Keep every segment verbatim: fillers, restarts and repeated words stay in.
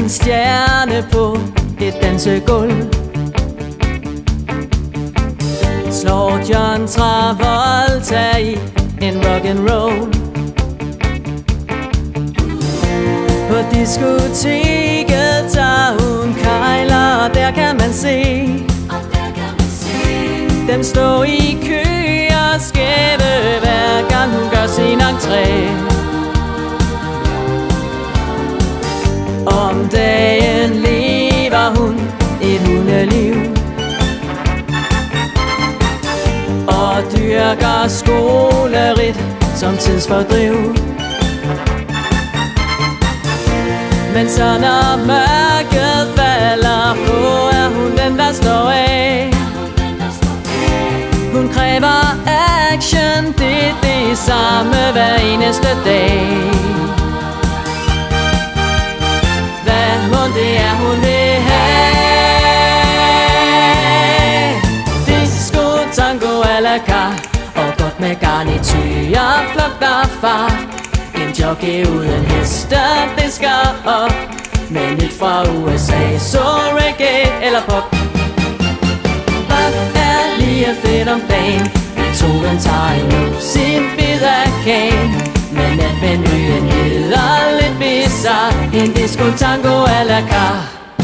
en stjerne på et dansegulv. Slår John Travolta i en rock'n'roll. På diskoteket tager hun kejler, og der kan man se dem stå i kø og skæve, hver gang hun gør sin entré. Om dagen lever hun et hundeliv og dyrker skoleridt som tidsfordriv. Men så når mørket falder på, er hun den, der står af. Hun kræver action, det er det samme hver eneste dag. Hvad mon det er, hun vil have? Disco, tango a la carte, og godt med garnityr, flugt og fart. En jockey uden hester, det skal op. Med nyt fra U S A, så reggae eller pop. Hvad er lige fedt om dagen? Beethoven tager endnu sin bid af kagen. Men natmenuen hedder lidt bizarre, en disco tango a la carte.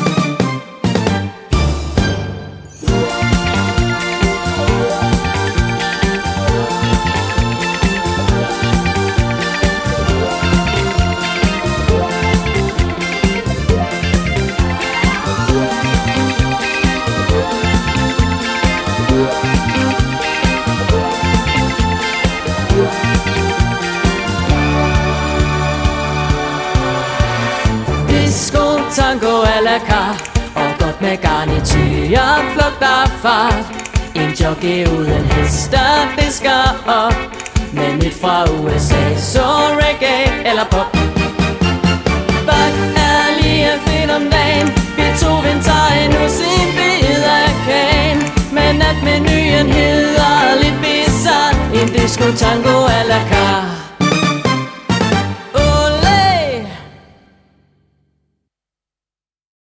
Disco, tango a la carte, og godt med garnityr, flugt og fart. En jockey uden hester, det skal op. Med nyt fra U S A, så reggae eller pop. Hvad er lige fedt om dagen? Beethoven tager endnu sin bid af kagen. Men natmenuen hedder lidt bizarre, en disco tango a la carte.